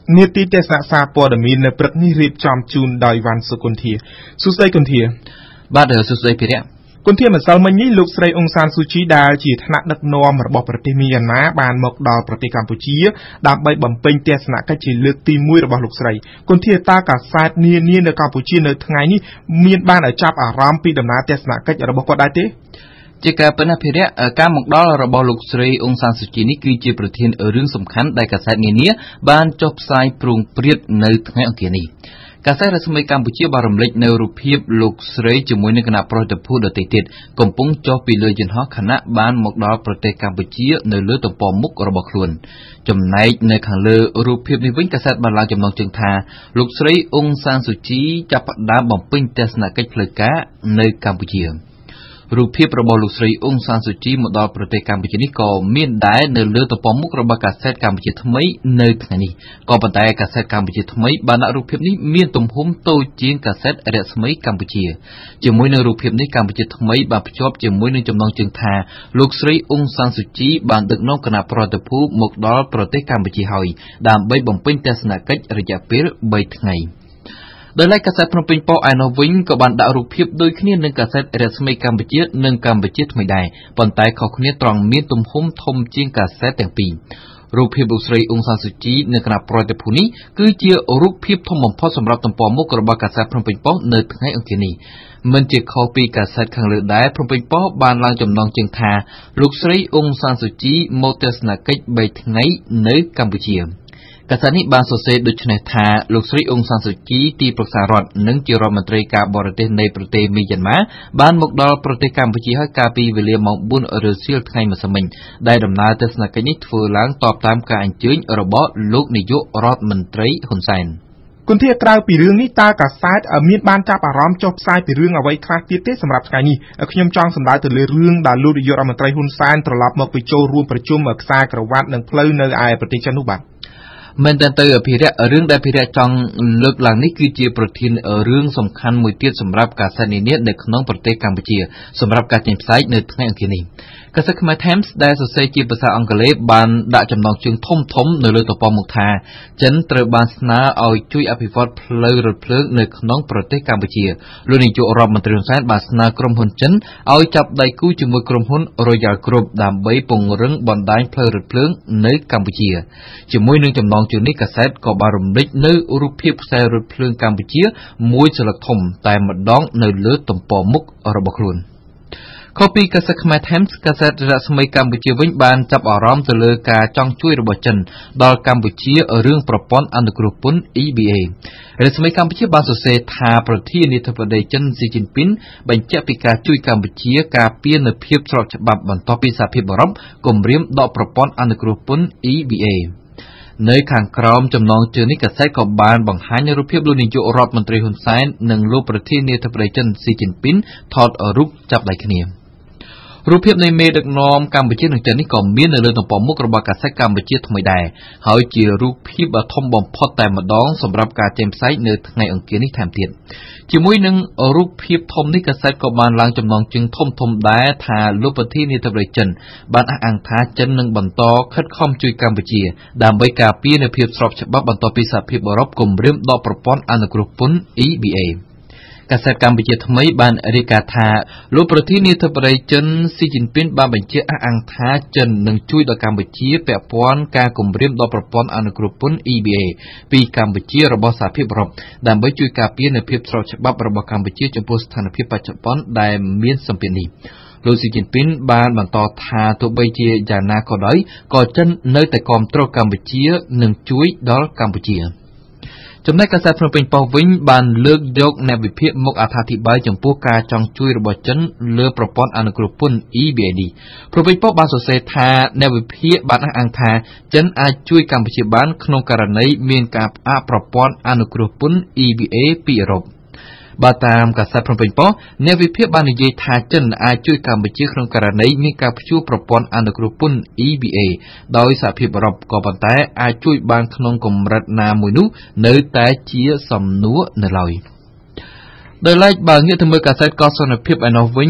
នេតិទេសនាសាព័ត៌មាននៅព្រឹកនេះរៀបចំជូនដោយវ៉ាន់សុគន្ធាសួស្តីគន្ធាបាទសួស្តីភិរៈគន្ធាម្សិលមិញនេះលោកស្រីអ៊ុងសានស៊ូជីដែលជាថ្នាក់ដឹកនាំរបស់ប្រទេសមីយ៉ាន់ម៉ាបានមកដល់ប្រទេសកម្ពុជាដើម្បីបំពេញទស្សនកិច្ចជាលើកទី1របស់លោកស្រីគន្ធាតើកាសែតនានានៅកម្ពុជានៅថ្ងៃនេះមានបានឲ្យចាប់អារម្មណ៍ពីដំណើរទស្សនកិច្ចរបស់គាត់ដែរទេជាការពិតណាស់ភិរៈការមកដល់របស់លោកស្រីអ៊ុងសានស៊ូជីនេះគឺជាប្រធានរឿងសំខាន់ដែលកាសែតនានាបានចុះផ្សាយព្រោងព្រាតនៅថ្ងៃអង្គារនេះកាសែតរស្មីកម្ពុជាបានរំលេចនៅរូបភាពលោកស្រីជាមួយនឹងគណៈប្រតិភូដទៃទៀតកំពុងចុះពីលើយន្តហោះខណៈបានមកដល់ប្រទេសកម្ពុជានៅលើទំព័រមុខរបស់ខ្លួនចំណែកនៅខាងលើរូបភាពនេះវិញកាសែតបានឡើងចំណងជើងថាលោកស្រីអ៊ុងសានស៊ូជីចាប់ផ្ដើមបំពេញទស្សនកិច្ចផ្លូវការនៅកម្ពុជារូបភាពរបស់លោកស្រីអ៊ុងសានស៊ូជីមកដល់ប្រទេសកម្ពុជានេះក៏មានដែរនៅលើទំព័រមុខរបស់កាសែតកម្ពុជាថ្មីនៅថ្ងៃនេះក៏ប៉ុន្តែកាសែតកម្ពុជាថ្មីបានដាក់រូបភាពនេះមានទំហំតូចជាងកាសែតរស្មីកម្ពុជាជាមួយនឹងរូបភាពនេះកម្ពុជាថ្មីបានភ្ជាប់ជាមួយនឹងចំណងជើងថាលោកស្រីអ៊ុងសានស៊ូជីបានដឹកនាំគណៈប្រតិភូមកដល់ប្រទេសកម្ពុជាហើយដើម្បីបំពេញទស្សនកិច្ចរយៈពេល3ថ្ងៃដោយឡែកកាសែតភ្នំពេញប៉ុស្តិ៍ឯណោះវិញក៏បានដាក់រូបភាពដូចគ្នានឹងកាសែតរស្មីកម្ពុជានិងកម្ពុជាថ្មីដែរប៉ុន្តែខុសគ្នាត្រង់មានទំហំធំជាងកាសែតទាំងពីររូបភាពលោកស្រីអ៊ុងសានស៊ូជីនៅគណៈប្រតិភូនេះគឺជារូបភាពធំបំផុតសម្រាប់ទំព័រមុខរបស់កាសែតភ្នំពេញប៉ុស្តិ៍នៅថ្ងៃអង្គារនេះមិនជាខុសពីកាសែតខាងលើដែរភ្នំពេញប៉ុស្តិ៍បានឡើងចំណងជើងថាលោកស្រីអ៊ុងសានស៊ូជីមកទស្សនកិច្ច3ថ្ងៃនៅកម្ពុជាកាសែតនេះបានសរសេរដូចនេះថាលោកស្រីអ៊ុងសានស៊ូជីទីប្រឹក្សារដ្ឋនិងជារដ្ឋមន្ត្រីការបរទេសនៃប្រទេសមីយ៉ាន់ម៉ាបានមកដល់ប្រទេសកម្ពុជាហើយកាលពីវេលាម៉ោង 4 រសៀលថ្ងៃម្សិលមិញដែលដំណើរទស្សនកិច្ចនេះធ្វើឡើងតបតាមការអញ្ជើញរបស់លោកនាយករដ្ឋមន្ត្រីហ៊ុនសែនគន្ធាក្រៅពីរឿងនេះតើកាសែតមានបានចាប់អារម្មណ៍ចុះផ្សាយពីរឿងអ្វីខ្លះទៀតទេសម្រាប់ថ្ងៃនេះខ្ញុំចង់សម្ដៅទៅលើរឿងដែលលោកនាយករដ្ឋមន្ត្រីហ៊ុនសែនត្រឡប់មកពីចូលរួមប្រជុំខ្សែក្រវ៉ាត់និងផ្លូវនៅឯប្រទេសចិននោះបាទមែនតើភិរៈរឿងដែលភិរៈចង់លើកឡើងនេះគឺជាប្រធានរឿងសំខាន់មួយទៀតសម្រាប់កាសែតនានានៅក្នុងប្រទេសកម្ពុជាសម្រាប់ការចេញផ្សាយនៅថ្ងៃអង្គារនេះកាសែតខ្មែរ Times ដែលសរសេរជាភាសាអង់គ្លេសបានដាក់ចំណងជើងធំនៅលើទំព័រមុខថាចិនត្រូវបានស្នើឲ្យជួយអភិវឌ្ឍផ្លូវរថភ្លើងនៅក្នុងប្រទេសកម្ពុជាលោកនាយករដ្ឋមន្ត្រីហ៊ុនសែនបានស្នើក្រុមហ៊ុនចិនឲ្យចាប់ដៃគូជាមួយក្រុមហ៊ុន Royal Group ដើម្បីពង្រឹងបណ្ដាញផ្លូវរថភ្លើងនៅកម្ពុជាជាមួយនឹងចំណងជើងនេះកាសែតក៏បានរំលេចនៅរូបភាពខ្សែរថភ្លើងកម្ពុជាមួយស្លឹកធំតែម្ដងនៅលើទំព័រមុខរបស់ខ្លួនខុសពីកាសែតខ្មែរ Times កាសែតរស្មីកម្ពុជាវិញបានចាប់អារម្មណ៍ទៅលើការចង់ជួយរបស់ចិនដល់កម្ពុជារឿងប្រព័ន្ធអនុគ្រោះពន្ធ EBA រស្មីកម្ពុជាបានសរសេរថាប្រធានាធិបតីចិនស៊ីជីនពីនបញ្ជាក់ពីការជួយកម្ពុជាការពារនូវភាពស្របច្បាប់បន្ទាប់ពីសហភាពអឺរ៉ុបគម្រាមដកប្រព័ន្ធអនុគ្រោះពន្ធ EBAនៅខាងក្រោមចំណងជើងនេះកាសែតក៏បានបង្ហាញរូបភាពលោកនាយករដ្ឋមន្ត្រីហ៊ុនសែននិងលោកប្រធានាធិបតីចិនស៊ីជីនពីនថតរូបចាប់ដៃគ្នារូបភាពនៃមេដឹកនាំកម្ពុជានិងចិននេះក៏មាននៅលើទំព័រមុខរបស់កាសែតកម្ពុជាថ្មីដែរហើយជារូបភាពដ៏ធំបំផុតតែម្ដងសម្រាប់ការចេញផ្សាយនៅថ្ងៃអង្គារនេះថែមទៀតជាមួយនឹងរូបភាពធំនេះកាសែតក៏បានឡើងចំណងជើងធំដែរថាលោកប្រធានាធិបតីចិនបានអះអាងថាចិននឹងបន្តខិតខំជួយកម្ពុជាដើម្បីការពារនូវភាពស្របច្បាប់បន្ទាប់ពីសហភាពអឺរ៉ុបគម្រាមដកប្រព័ន្ធអនុគ្រោះពន្ធ EBAកាសែតកម្ពុជាថ្មីបានរាយការណ៍ថាលោកប្រធានាធិបតីចិនស៊ីជីនពីនបានបញ្ជាក់អះអាងថាចិននឹងជួយដល់កម្ពុជាពាក់ព័ន្ធការគម្រាមដល់ប្រព័ន្ធអនុគ្រោះពន្ធ EBA ពីកម្ពុជារបស់សហភាពអឺរ៉ុបដើម្បីជួយការពារនូវភាពស្របច្បាប់របស់កម្ពុជាចំពោះស្ថានភាពបច្ចុប្បន្នដែលមានសម្ពាធនេះលោកស៊ីជីនពីនបានបន្តថាទោះបីជាយ៉ាងណាក៏ដោយក៏ចិននៅតែគាំទ្រកម្ពុជានិងជួយដល់កម្ពុជាចំណែកកាសែតភ្នំពេញប៉ុស្តិ៍វិញបានលើកយកអ្នកវិភាគមកអត្ថាធិប្បាយចំពោះការចង់ជួយរបស់ចិនលើប្រព័ន្ធអនុគ្រោះពន្ធ EBA នេះភ្នំពេញប៉ុស្តិ៍បានសរសេរថាអ្នកវិភាគបានអះអាងថាចិនអាចជួយកម្ពុជាបានក្នុងករណីមានការផ្អាកប្រព័ន្ធអនុគ្រោះពន្ធ EBA ពីអឺរ៉ុបបើតាមកាសែតភ្នំពេញប៉ុស្តិ៍អ្នកវិភាគបាននិយាយថាចិនអាចជួយកម្ពុជាក្នុងករណីមានការព្យួរប្រព័ន្ធអនុគ្រោះពន្ធ EBA ដោយសហភាពអឺរ៉ុបក៏ប៉ុន្តែអាចជួយបានក្នុងកម្រិតណាមួយនោះនៅតែជាសំណួរនៅឡើយដោយឡែកបើងាកទៅមើលកាសែតកោះសន្តិភាពឯណោះវិញ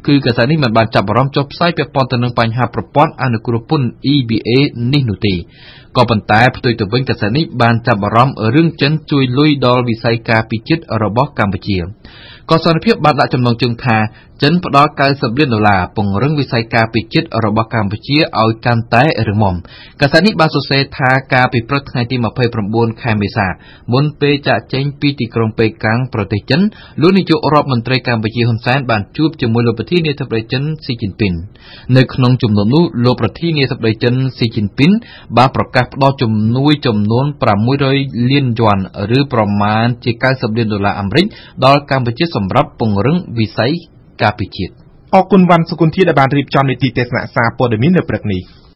គឺកាសែតនេះមិនបានចាប់អារម្មណ៍ចុះផ្សាយពាក់ព័ន្ធទៅនឹងបញ្ហាប្រព័ន្ធអនុគ្រោះពន្ធ EBA នេះនោះទេក៏ប៉ុន្តែផ្ទុយទៅវិញកាសែតនេះបានចាប់អារម្មណ៍រឿងចិនជួយលុយដល់វិស័យការពារជាតិរបស់កម្ពុជាកសនភាពបានដាក់ចំណងជើងថាចិនផ្ដល់$90 លានពង្រឹងវិស័យការពារជាតិរបស់កម្ពុជាឲ្យកាន់តែរឹងមាំកាសែតនេះបានសរសេរថាការពីព្រឹកថ្ងៃទី29ខែមេសាមុនពេលចាកចេញពីទីក្រុងប៉េកាំងប្រទេសចិនលោកនាយករដ្ឋមន្ត្រីកម្ពុជាហ៊ុនសែនបានជួបជាមួយលោកប្រធានាធិបតីចិនស៊ីជីនពីននៅក្នុងជំនួបនោះលោកប្រធានាធិបតីចិនស៊ីជីនពីនបានប្រកាសផ្ដល់ជំនួយចំនួន$600 លានឬប្រមាណជា$90 លានអាមេរិកដល់កម្ពុជាសម្រាប់ពង្រឹងវិស័យការពារជាតិអរគុណវ៉ាន់សុគន្ធាដែលបានរៀបចំនីតិទេសនាសារព័ត៌មាននៅព្រឹកនេះ